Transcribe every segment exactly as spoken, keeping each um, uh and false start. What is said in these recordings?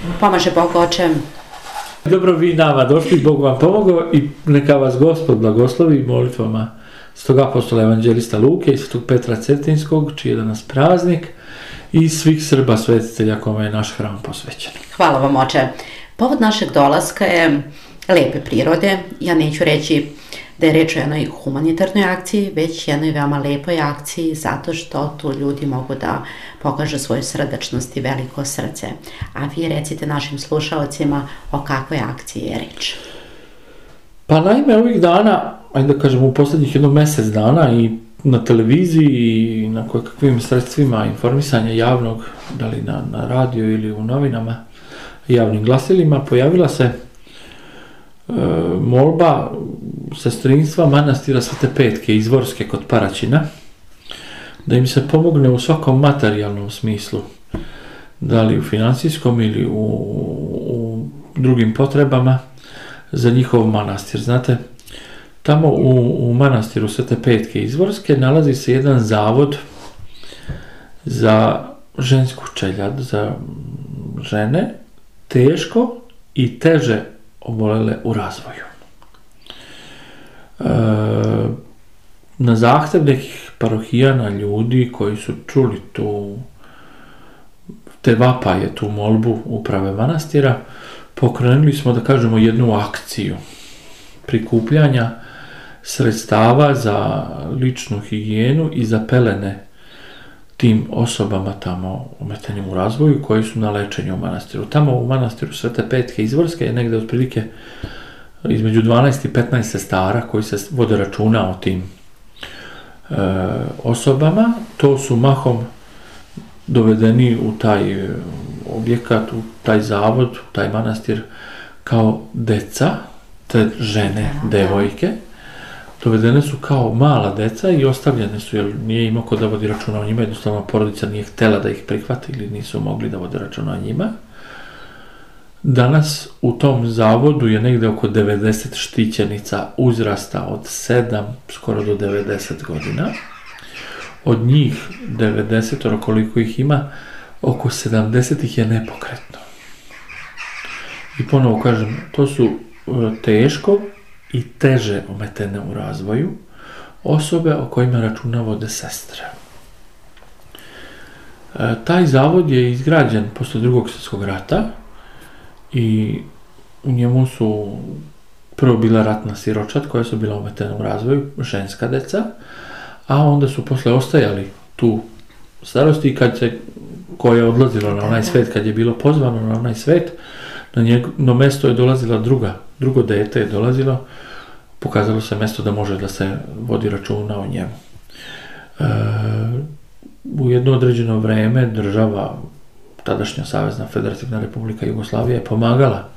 Pomaže Bog, oče. Dobro vi nama došli, Bog vam pomogao i neka vas Gospod blagoslovi molitvama Svetog apostola evanđelista Luke i Svetog Petra Cetinskog, čiji je danas praznik, i svih Srba svetitelja kome je naš hram posvećen. Hvala vam, oče. Povod našeg dolaska je lepe prirode. Ja neću reći da je reč o jednoj humanitarnoj akciji, već jednoj veoma lepoj akciji, zato što tu ljudi mogu da pokažu svoju srdačnost i veliko srce. A vi recite našim slušalcima o kakvoj akciji je reč. Pa naime, ovih dana, ajde da kažem u posljednjih jednog mjesec dana, i na televiziji i na kakvim sredstvima informisanja javnog, da li na, na radiju ili u novinama, javnim glasilima, pojavila se e, molba sestrinstva manastira Svete Petke Izvorske kod Paraćina, da im se pomogne u svakom materijalnom smislu, da li u financijskom ili u, u drugim potrebama za njihov manastir. Znate, tamo u, u manastiru Svete Petke Izvorske nalazi se jedan zavod za žensku čeljad, za žene teško i teže obolele u razvoju. E, na zahtev nekih parohijana, ljudi koji su čuli tu te vapaje, tu molbu uprave manastira, pokrenuli smo, da kažemo, jednu akciju prikupljanja sredstava za ličnu higijenu i za pelene tim osobama tamo ometenim u razvoju koji su na lečenju u manastiru. Tamo u manastiru Svete Petke Izvorske je negde otprilike između dvanaest i petnaest sestara koji se vode računa o tim e, osobama. To su mahom dovedeni u taj objekat, u taj zavod, u taj manastir kao deca, te žene, devojke. Dovedene su kao mala deca i ostavljene su, jer nije imao ko da vodi računa o njima, jednostavno porodica nije htjela da ih prihvati ili nisu mogli da vode računa o njima. Danas u tom zavodu je negde oko devedeset štićenica uzrasta od sedam skoro do devedeset godina. Od njih devedeset, koliko ih ima, oko sedamdeset ih je nepokretno. I ponovo kažem, to su teško i teže ometene u razvoju osobe o kojima računa vode sestre. E, taj zavod je izgrađen posle drugog svjetskog rata i u njemu su prvo bila ratna siročad koja su bila ometena u razvoju, ženska deca, a onda su posle ostajali tu starosti i kad se, koja je odlazila na onaj svet, kad je bilo pozvano na onaj svet, na njeno mesto je dolazila druga, drugo dete je dolazilo, pokazalo se mesto da može da se vodi računa o njemu. E, u jedno određeno vreme država, tadašnja Savezna Federativna Republika Jugoslavija, je pomagala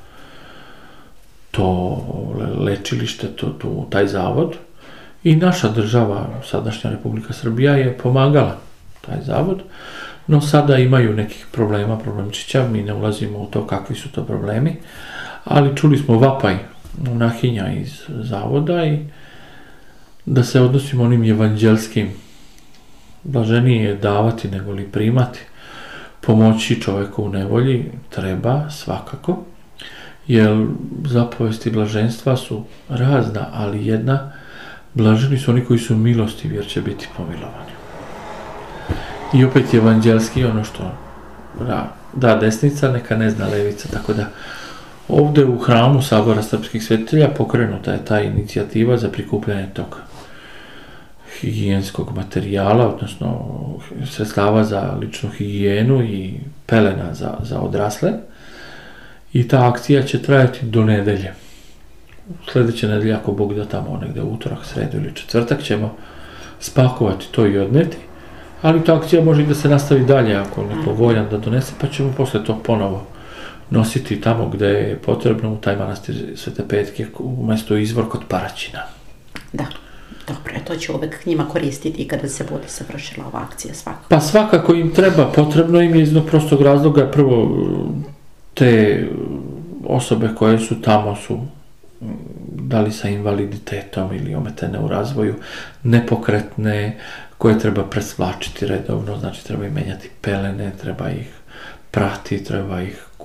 to lečilište, to, to, taj zavod, i naša država, sadašnja Republika Srbija, je pomagala taj zavod, no sada imaju nekih problema, problemčića, mi ne ulazimo u to kakvi su to problemi, ali čuli smo vapaj monahinja iz zavoda i da se odnosimo onim evanđelskim, blaženije je davati nego li primati. Pomoći čoveku u nevolji treba svakako, jer zapovesti blaženstva su razna, ali jedna, blaženi su oni koji su milostivi jer će biti pomilovani. I opet evanđelski, ono što da, da desnica, neka ne zna levica, tako da ovde u hramu Sabora srpskih svetitelja pokrenuta je ta inicijativa za prikupljanje tog higijenskog materijala, odnosno sredstava za ličnu higijenu i pelena za, za odrasle. I ta akcija će trajati do nedelje. Sljedeće nedelje, ako Bog da, tamo negde utorak, sredu ili četvrtak, ćemo spakovati to i odneti. Ali ta akcija može i da se nastavi dalje ako neko voljan da donese, pa ćemo posle to ponovo nositi tamo gde je potrebno, u taj manastir Svete Petke, u mesto Izvor kod Paraćina. Da, dobro, to će uvek njima koristiti kada se bude završila ova akcija svakako. Pa svakako im treba, potrebno im je iz jednog prostog razloga. Prvo, te osobe koje su tamo su da li sa invaliditetom ili ometene u razvoju, nepokretne, koje treba presvlačiti redovno, znači treba im menjati pelene, treba ih prati, treba ih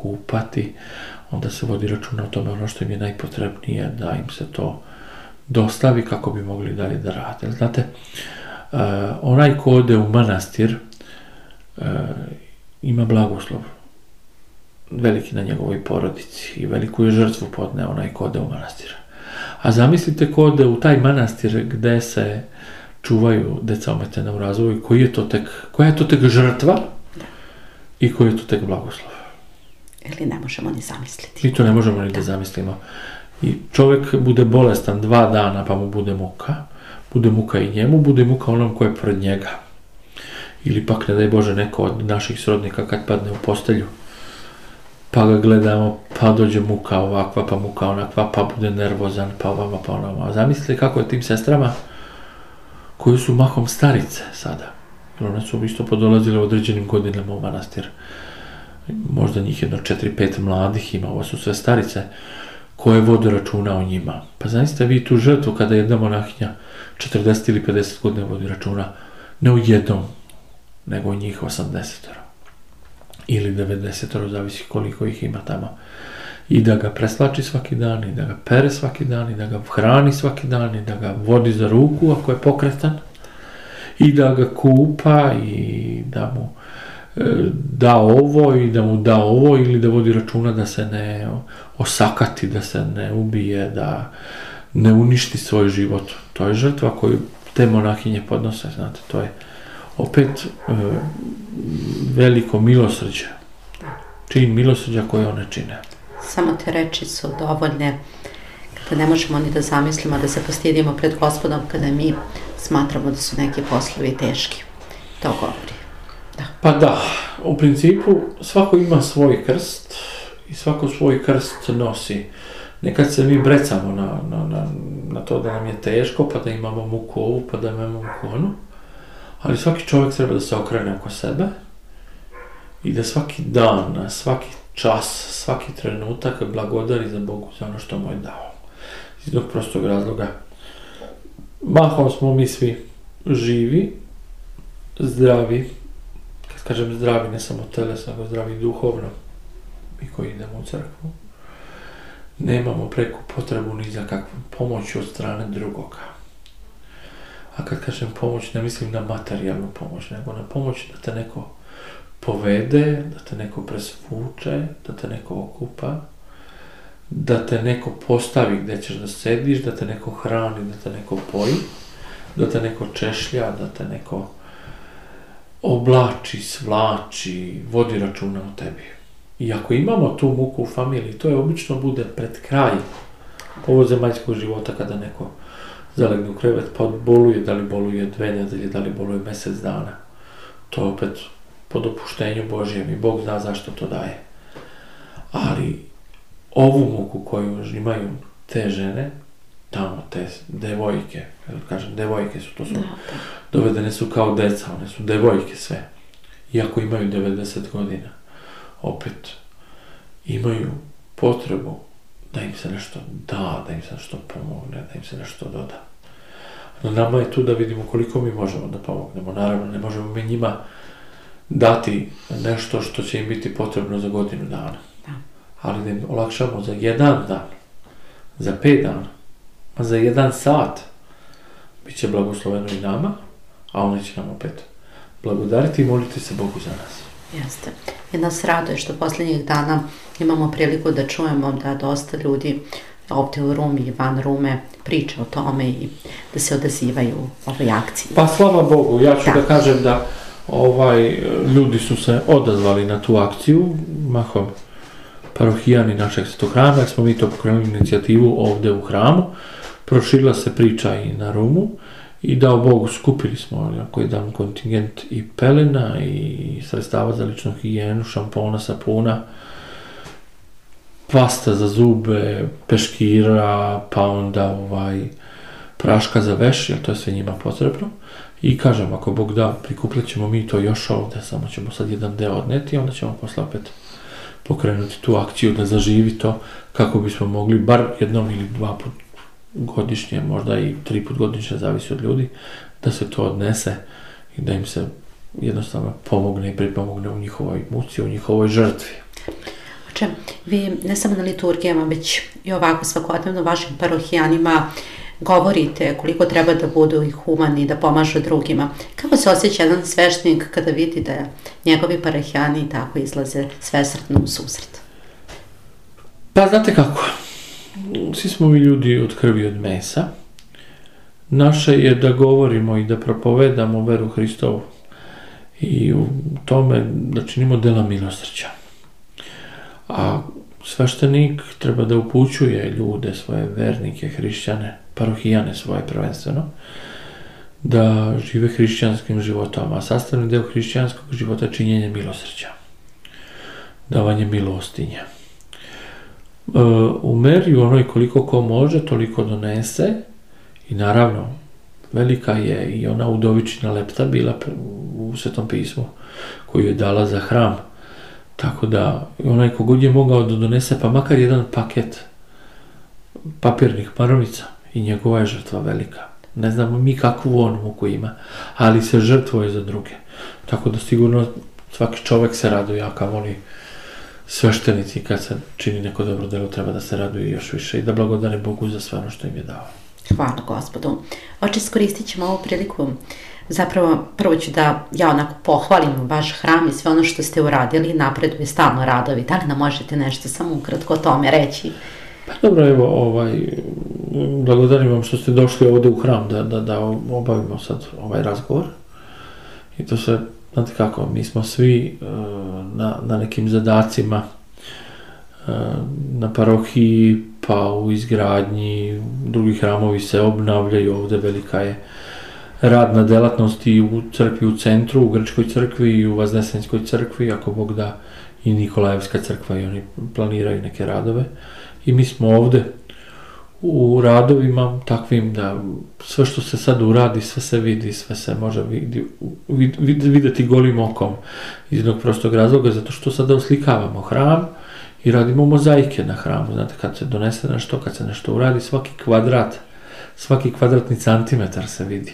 kupati, onda se vodi računa o tome ono što im je najpotrebnije, da im se to dostavi kako bi mogli dalje da rade. Znate, uh, onaj ko ode u manastir uh, ima blagoslov veliki na njegovoj porodici i veliku je žrtvu podne onaj ko ode u manastir. A zamislite ko ode u taj manastir gde se čuvaju deca ometena u razvoju, koji je to tek, koja je to tek žrtva i koji je to tek blagoslov. Ili ne možemo ni zamisliti. Mi to ne možemo ni da zamislimo. I čovjek bude bolestan dva dana pa mu bude muka, bude muka i njemu, bude muka onom ko je pored njega. Ili pak, ne daj Bože, neko od naših srodnika kad padne u postelju, pa ga gledamo, pa dođe muka ovakva, pa muka onakva, pa bude nervozan, pa ovama, pa onama. Zamislite kako je tim sestrama koji su mahom starice sada. Jer one su isto podolazile određenim godinama u manastir. Možda njih jedno četiri pet mladih ima, ovo su sve starice koje vode računa o njima. Pa zamislite vi tu žrtvu kada jedna monahinja četrdeset ili pedeset godina vodi računa ne o jednom, nego o njih osamdeset ili devedeset, zavisi koliko ih ima tamo. I da ga preslači svaki dan, i da ga pere svaki dan, i da ga hrani svaki dan, i da ga vodi za ruku ako je pokretan, i da ga kupa, i da mu e, da ovo, i da mu da ovo, ili da vodi računa da se ne osakati, da se ne ubije, da ne uništi svoj život. To je žrtva koju te monahinje podnose, znate, to je opet e, veliko milosrđe, čin milosrđa koje one čine. Samo te reči su dovoljne kada ne možemo ni da zamislimo da se postidimo pred Gospodom kada mi smatramo da su neki poslovi teški. To govori. Da. Pa da, u principu svako ima svoj krst i svako svoj krst nosi. Nekad se mi brecamo na, na, na, na to da nam je teško, pa da imamo muku ovu, pa da imamo muku onu. Ali svaki čovjek treba da se okrene oko sebe i da svaki dan, svaki čas, svaki trenutak blagodari za Bogu za ono što mu je dao. Iz jednog prostog razloga. Mahom smo mi svi živi, zdravi, kad kažem zdravi ne samo telesno, nego zdravi duhovno, mi koji idemo u crkvu. Nemamo preku potrebu ni za kakvu pomoć od strane drugoga. A kad kažem pomoć, ne mislim na materijalnu pomoć, nego na pomoć da te neko povede, da te neko presvuče, da te neko okupa, da te neko postavi gdje ćeš da sediš, da te neko hrani, da te neko poji, da te neko češlja, da te neko oblači, svlači, vodi računa o tebi. I ako imamo tu muku u familiji, to je obično bude pred kraj ovog zemaljskog života kada neko zalegne u krevet, pa boluje, da li boluje dve nedelje, da li boluje mjesec dana. To je opet po dopuštenju Božjem i Bog zna zašto to daje. Ali ovu muku koju imaju te žene, tamo te devojke, kažem devojke su, to su, dovedene su kao deca, one su devojke sve. Iako imaju devedeset godina, opet imaju potrebu da im se nešto da, da im se nešto pomogne, da im se nešto doda. No nama je tu da vidimo koliko mi možemo da pomognemo. Naravno, ne možemo mi njima dati nešto što će im biti potrebno za godinu dana. Ali da im olakšamo za jedan dan, za pet dana, a za jedan sat bit će blagosloveno i nama, a one će nam opet blagodariti i moliti se Bogu za nas. Jeste. I nas raduje što posljednjih dana imamo priliku da čujemo da dosta ljudi ovdje u Rumi i van Rume priča o tome i da se odazivaju u ovoj akciji. Pa slava Bogu, ja ću da, da kažem da ovaj, ljudi su se odazvali na tu akciju, mahom parohijani našeg svetog hrama, jer smo mi to pokrenuli inicijativu ovdje u hramu, proširila se priča i na Rumu i dao Bogu skupili smo koji dan kontingent i pelena i sredstava za ličnu higijenu, šampona, sapuna, pasta za zube, peškira, pa onda ovaj, praška za veš, jer to je sve njima potrebno. I kažem, ako Bog da, prikupljat ćemo mi to još ovdje, samo ćemo sad jedan deo odneti i onda ćemo posle opet pokrenuti tu akciju da zaživi to kako bismo mogli bar jednom ili dva put godišnje, možda i tri put godišnje, zavisi od ljudi, da se to odnese i da im se jednostavno pomogne i pripomogne u njihovoj muci, u njihovoj žrtvi. Oče, vi ne samo na liturgijama, već i ovako svakodnevno vašim parohijanima govorite koliko treba da budu i humani, da pomažu drugima. Kako se osjeća jedan sveštenik kada vidi da njegovi parohijani tako izlaze svesrdno u susret? Pa znate kako, svi smo mi ljudi od krvi i od mesa. Naše je da govorimo i da propovedamo veru Hristovu i u tome da činimo dela milosrđa. A sveštenik treba da upućuje ljude, svoje vernike, hrišćane, parohijane svoje prvenstveno, da žive hrišćanskim životom, a sastavni deo hrišćanskog života je činjenje milosrđa, davanje milostinje. U meri onoj koliko ko može, toliko donese i naravno velika je i ona udovičina lepta bila u Svetom pismu koju je dala za hram. Tako da onaj kogod je mogao da donese pa makar jedan paket papirnih maramica i njegova je žrtva velika. Ne znamo mi kakvu on muku ima, ali se žrtvuje za druge. Tako da sigurno svaki čovek se raduje, a kamoli sveštenici kad se čini neko dobro delo treba da se raduje još više i da blagodane Bogu za sve ono što im je dao. Hvala Gospodu. Oče, iskoristit ćemo ovu priliku. Zapravo, prvo ću da ja onako pohvalim vaš hram i sve ono što ste uradili, napreduje stalno radovi. Da li nam možete nešto samo ukratko o tome reći? Pa dobro, evo, ovaj, blagodarim vam što ste došli ovde u hram da, da, da obavimo sad ovaj razgovor. I to se, znate kako, mi smo svi uh, na, na nekim zadacima uh, na parohiji, pa u izgradnji, drugi hramovi se obnavljaju, ovde velika je radna delatnost i u crkvi u centru, u Grčkoj crkvi i u Vaznesenskoj crkvi, ako Bog da i Nikolajevska crkva i oni planiraju neke radove. I mi smo ovde u radovima takvim da sve što se sad uradi, sve se vidi, sve se može vidi, vid, vid, videti golim okom iz jednog prostog razloga, zato što sada oslikavamo hram i radimo mozaike na hramu. Znate, kad se donese nešto, kad se nešto uradi, svaki kvadrat, svaki kvadratni centimetar se vidi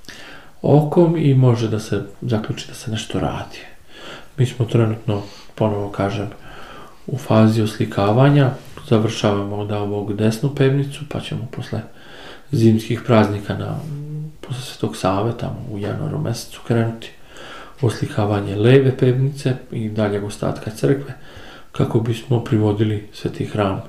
okom i može da se zaključi da se nešto radi. Mi smo trenutno, ponovo kažem, u fazi oslikavanja, završavamo od ovog desnu pevnicu, pa ćemo posle zimskih praznika, na, posle Svetog Save, tamo u januaru mesecu krenuti oslikavanje leve pevnice i daljeg ostatka crkve, kako bismo privodili Sveti hram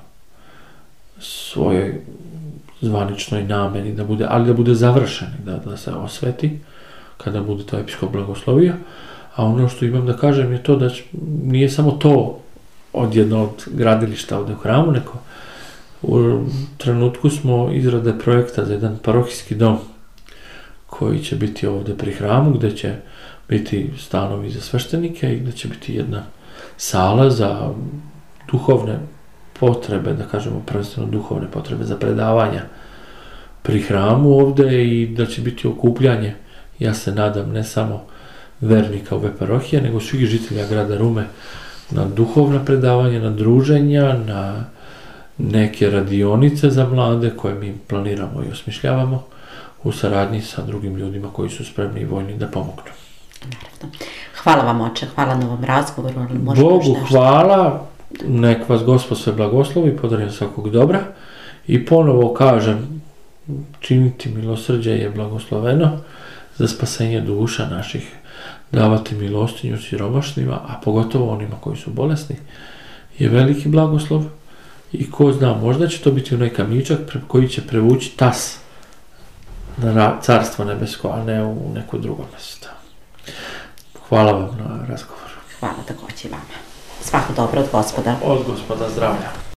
svojoj zvaničnoj nameni, da bude, ali da bude završen, da, da se osveti kada bude to episkop blagoslovio. A ono što imam da kažem je to da nije samo to od jednog gradilišta ovde u hramu, nego u trenutku smo izrade projekta za jedan parohijski dom koji će biti ovde pri hramu, gde će biti stanovi za sveštenike i gde će biti jedna sala za duhovne potrebe, da kažemo prvenstveno duhovne potrebe za predavanja pri hramu ovde i da će biti okupljanje, ja se nadam, ne samo vernika ove parohije, nego svih žitelja grada Rume na duhovna predavanja, na druženja, na neke radionice za mlade koje mi planiramo i osmišljavamo u saradnji sa drugim ljudima koji su spremni i voljni da pomognu. Naravno. Hvala vam, oče, hvala na ovom razgovoru. Bogu hvala, nek vas Gospod sve blagoslovi, podarim svakog dobra i ponovo kažem, činiti milosrđe je blagosloveno za spasenje duša naših, davati milostinju siromašnima, a pogotovo onima koji su bolesni, je veliki blagoslov i ko zna, možda će to biti onaj kamičak koji će prevući tas na carstvo nebesko, a ne u neko drugo mjesto. Hvala vam na razgovoru. Hvala takođe i vama. Svako dobro od Gospoda. Od Gospoda zdravlja.